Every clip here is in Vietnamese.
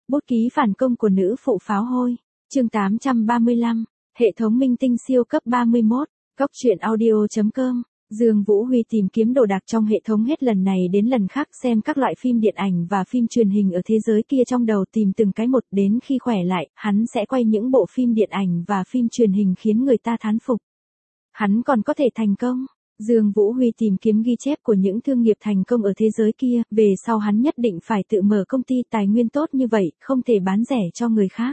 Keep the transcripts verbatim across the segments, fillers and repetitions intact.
Bút ký phản công của nữ phụ pháo hôi. Chương tám trăm ba mươi lăm. Hệ thống minh tinh siêu cấp ba mươi mốt. Cóc truyện audio chấm com. Dương Vũ Huy tìm kiếm đồ đạc trong hệ thống hết lần này đến lần khác, xem các loại phim điện ảnh và phim truyền hình ở thế giới kia trong đầu, tìm từng cái một, đến khi khỏe lại, hắn sẽ quay những bộ phim điện ảnh và phim truyền hình khiến người ta thán phục. Hắn còn có thể thành công. Dương Vũ Huy tìm kiếm ghi chép của những thương nghiệp thành công ở thế giới kia, về sau hắn nhất định phải tự mở công ty, tài nguyên tốt như vậy, không thể bán rẻ cho người khác.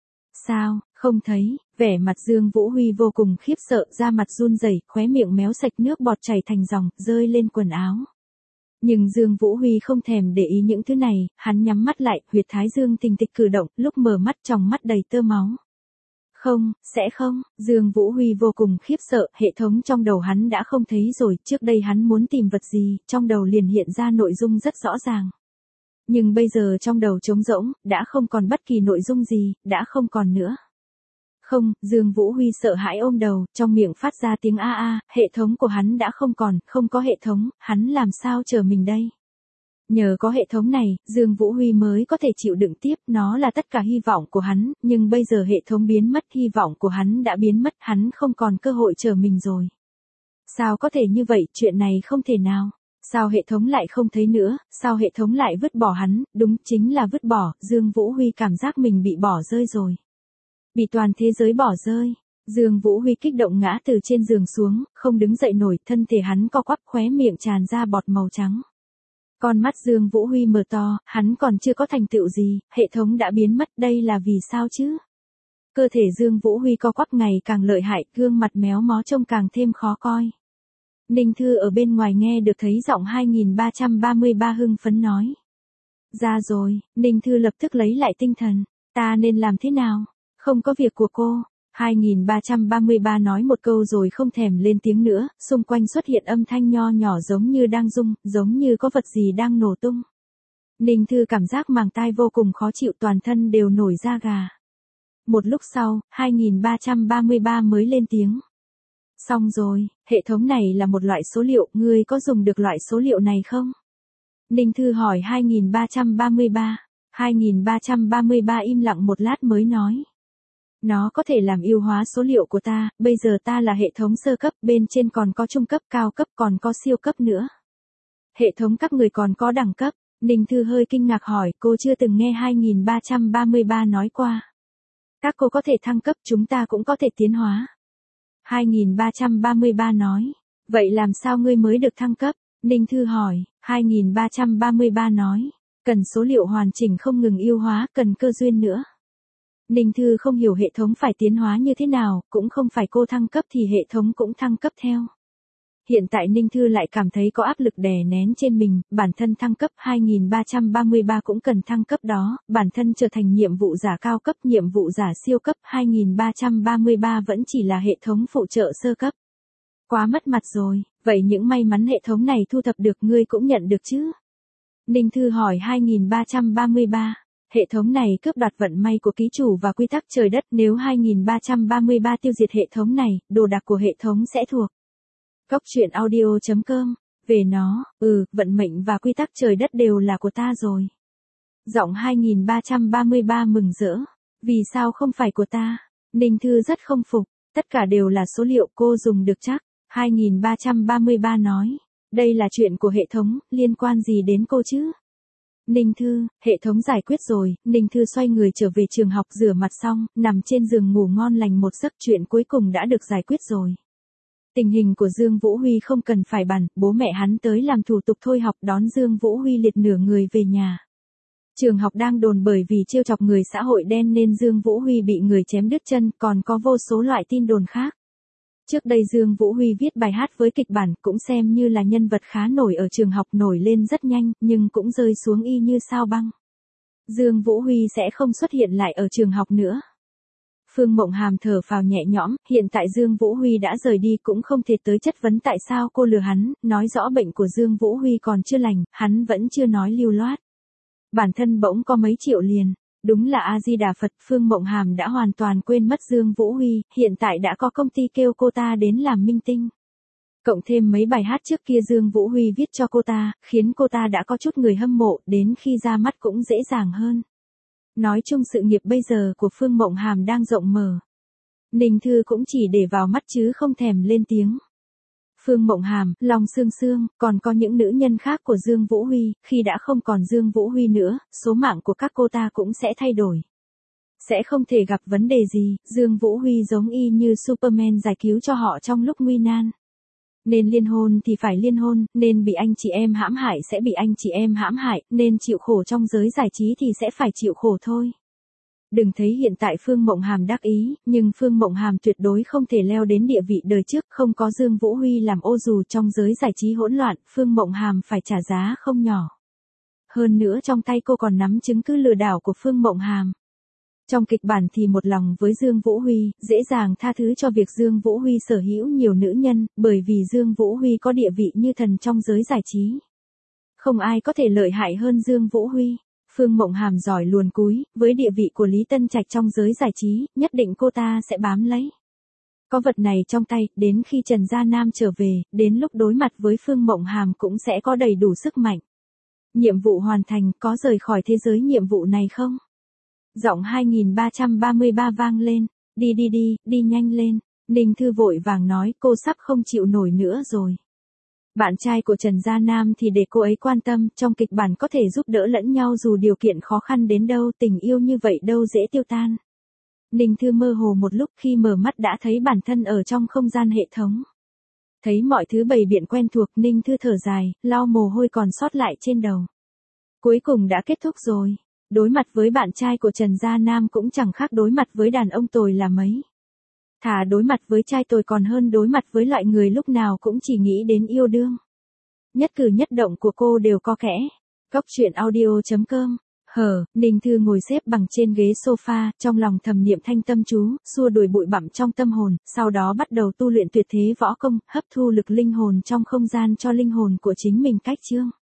Sao, không thấy? Vẻ mặt Dương Vũ Huy vô cùng khiếp sợ, da mặt run rẩy, khóe miệng méo sạch nước bọt chảy thành dòng, rơi lên quần áo. Nhưng Dương Vũ Huy không thèm để ý những thứ này, hắn nhắm mắt lại, huyệt thái dương thình thịch cử động, lúc mở mắt tròng mắt đầy tơ máu. Không, sẽ không, Dương Vũ Huy vô cùng khiếp sợ, hệ thống trong đầu hắn đã không thấy rồi, trước đây hắn muốn tìm vật gì, trong đầu liền hiện ra nội dung rất rõ ràng. Nhưng bây giờ trong đầu trống rỗng, đã không còn bất kỳ nội dung gì, đã không còn nữa. Không, Dương Vũ Huy sợ hãi ôm đầu, trong miệng phát ra tiếng a a, hệ thống của hắn đã không còn, không có hệ thống, hắn làm sao chờ mình đây? Nhờ có hệ thống này, Dương Vũ Huy mới có thể chịu đựng tiếp, nó là tất cả hy vọng của hắn, nhưng bây giờ hệ thống biến mất, hy vọng của hắn đã biến mất, hắn không còn cơ hội chờ mình rồi. Sao có thể như vậy, chuyện này không thể nào. Sao hệ thống lại không thấy nữa, sao hệ thống lại vứt bỏ hắn, đúng chính là vứt bỏ, Dương Vũ Huy cảm giác mình bị bỏ rơi rồi. Bị toàn thế giới bỏ rơi. Dương Vũ Huy kích động ngã từ trên giường xuống, không đứng dậy nổi, thân thể hắn co quắp, khóe miệng tràn ra bọt màu trắng. Con mắt Dương Vũ Huy mở to, hắn còn chưa có thành tựu gì, hệ thống đã biến mất, đây là vì sao chứ? Cơ thể Dương Vũ Huy co quắp ngày càng lợi hại, gương mặt méo mó trông càng thêm khó coi. Ninh Thư ở bên ngoài nghe được thấy giọng hai nghìn ba trăm ba mươi ba hưng phấn nói. Ra rồi, Ninh Thư lập tức lấy lại tinh thần, ta nên làm thế nào? Không có việc của cô. hai nghìn ba trăm ba mươi ba nói một câu rồi không thèm lên tiếng nữa, xung quanh xuất hiện âm thanh nho nhỏ giống như đang rung, giống như có vật gì đang nổ tung. Ninh Thư cảm giác màng tai vô cùng khó chịu, toàn thân đều nổi da gà. Một lúc sau, hai nghìn ba trăm ba mươi ba mới lên tiếng. Xong rồi, hệ thống này là một loại số liệu, ngươi có dùng được loại số liệu này không? Ninh Thư hỏi hai nghìn ba trăm ba mươi ba. hai nghìn ba trăm ba mươi ba im lặng một lát mới nói. Nó có thể làm ưu hóa số liệu của ta, bây giờ ta là hệ thống sơ cấp, bên trên còn có trung cấp, cao cấp, còn có siêu cấp nữa. Hệ thống các người còn có đẳng cấp. Ninh Thư hơi kinh ngạc hỏi, cô chưa từng nghe hai nghìn ba trăm ba mươi ba nói qua. Các cô có thể thăng cấp, chúng ta cũng có thể tiến hóa. hai nghìn ba trăm ba mươi ba nói. Vậy làm sao ngươi mới được thăng cấp? Ninh Thư hỏi. hai nghìn ba trăm ba mươi ba nói. Cần số liệu hoàn chỉnh không ngừng ưu hóa, cần cơ duyên nữa. Ninh Thư không hiểu hệ thống phải tiến hóa như thế nào, cũng không phải cô thăng cấp thì hệ thống cũng thăng cấp theo. Hiện tại Ninh Thư lại cảm thấy có áp lực đè nén trên mình, bản thân thăng cấp hai nghìn ba trăm ba mươi ba cũng cần thăng cấp đó, bản thân trở thành nhiệm vụ giả cao cấp, nhiệm vụ giả siêu cấp, hai nghìn ba trăm ba mươi ba vẫn chỉ là hệ thống phụ trợ sơ cấp. Quá mất mặt rồi, vậy những may mắn hệ thống này thu thập được ngươi cũng nhận được chứ? Ninh Thư hỏi hai nghìn ba trăm ba mươi ba. Hệ thống này cướp đoạt vận may của ký chủ và quy tắc trời đất, nếu hai nghìn ba trăm ba mươi ba tiêu diệt hệ thống này, đồ đạc của hệ thống sẽ thuộc. Cóc truyện audio chấm com. Về nó, ừ, vận mệnh và quy tắc trời đất đều là của ta rồi. Giọng hai nghìn ba trăm ba mươi ba mừng rỡ. Vì sao không phải của ta? Ninh Thư rất không phục, tất cả đều là số liệu, cô dùng được chắc. hai nghìn ba trăm ba mươi ba nói. Đây là chuyện của hệ thống, liên quan gì đến cô chứ? Ninh Thư, hệ thống giải quyết rồi. Ninh Thư xoay người trở về trường học, rửa mặt xong, nằm trên giường ngủ ngon lành một giấc, chuyện cuối cùng đã được giải quyết rồi. Tình hình của Dương Vũ Huy không cần phải bàn, bố mẹ hắn tới làm thủ tục thôi học, đón Dương Vũ Huy liệt nửa người về nhà. Trường học đang đồn bởi vì trêu chọc người xã hội đen nên Dương Vũ Huy bị người chém đứt chân, còn có vô số loại tin đồn khác. Trước đây Dương Vũ Huy viết bài hát với kịch bản, cũng xem như là nhân vật khá nổi ở trường học, nổi lên rất nhanh, nhưng cũng rơi xuống y như sao băng. Dương Vũ Huy sẽ không xuất hiện lại ở trường học nữa. Phương Mộng Hàm thở phào nhẹ nhõm, hiện tại Dương Vũ Huy đã rời đi, cũng không thể tới chất vấn tại sao cô lừa hắn, nói rõ bệnh của Dương Vũ Huy còn chưa lành, hắn vẫn chưa nói lưu loát. Bản thân bỗng có mấy triệu liền. Đúng là A-di-đà Phật, Phương Mộng Hàm đã hoàn toàn quên mất Dương Vũ Huy, hiện tại đã có công ty kêu cô ta đến làm minh tinh. Cộng thêm mấy bài hát trước kia Dương Vũ Huy viết cho cô ta, khiến cô ta đã có chút người hâm mộ, đến khi ra mắt cũng dễ dàng hơn. Nói chung sự nghiệp bây giờ của Phương Mộng Hàm đang rộng mở. Ninh Thư cũng chỉ để vào mắt chứ không thèm lên tiếng. Phương Mộng Hàm, Long Sương Sương, còn có những nữ nhân khác của Dương Vũ Huy, khi đã không còn Dương Vũ Huy nữa, số mạng của các cô ta cũng sẽ thay đổi. Sẽ không thể gặp vấn đề gì, Dương Vũ Huy giống y như Superman giải cứu cho họ trong lúc nguy nan. Nên liên hôn thì phải liên hôn, nên bị anh chị em hãm hại sẽ bị anh chị em hãm hại, nên chịu khổ trong giới giải trí thì sẽ phải chịu khổ thôi. Đừng thấy hiện tại Phương Mộng Hàm đắc ý, nhưng Phương Mộng Hàm tuyệt đối không thể leo đến địa vị đời trước, không có Dương Vũ Huy làm ô dù trong giới giải trí hỗn loạn, Phương Mộng Hàm phải trả giá không nhỏ. Hơn nữa trong tay cô còn nắm chứng cứ lừa đảo của Phương Mộng Hàm. Trong kịch bản thì một lòng với Dương Vũ Huy, dễ dàng tha thứ cho việc Dương Vũ Huy sở hữu nhiều nữ nhân, bởi vì Dương Vũ Huy có địa vị như thần trong giới giải trí. Không ai có thể lợi hại hơn Dương Vũ Huy. Phương Mộng Hàm giỏi luồn cúi, với địa vị của Lý Tân Trạch trong giới giải trí, nhất định cô ta sẽ bám lấy. Có vật này trong tay, đến khi Trần Gia Nam trở về, đến lúc đối mặt với Phương Mộng Hàm cũng sẽ có đầy đủ sức mạnh. Nhiệm vụ hoàn thành, có rời khỏi thế giới nhiệm vụ này không? Giọng hai nghìn ba trăm ba mươi ba vang lên, đi đi đi, đi nhanh lên, Ninh Thư vội vàng nói cô sắp không chịu nổi nữa rồi. Bạn trai của Trần Gia Nam thì để cô ấy quan tâm, trong kịch bản có thể giúp đỡ lẫn nhau dù điều kiện khó khăn đến đâu, tình yêu như vậy đâu dễ tiêu tan. Ninh Thư mơ hồ một lúc, khi mở mắt đã thấy bản thân ở trong không gian hệ thống. Thấy mọi thứ bày biện quen thuộc, Ninh Thư thở dài, lau mồ hôi còn sót lại trên đầu. Cuối cùng đã kết thúc rồi. Đối mặt với bạn trai của Trần Gia Nam cũng chẳng khác đối mặt với đàn ông tồi là mấy. Thà đối mặt với trai tồi còn hơn đối mặt với loại người lúc nào cũng chỉ nghĩ đến yêu đương. Nhất cử nhất động của cô đều có kẽ. Góc truyện audio chấm com. Hờ, Ninh Thư ngồi xếp bằng trên ghế sofa, trong lòng thầm niệm thanh tâm chú, xua đuổi bụi bặm trong tâm hồn, sau đó bắt đầu tu luyện tuyệt thế võ công, hấp thu lực linh hồn trong không gian cho linh hồn của chính mình cách chương.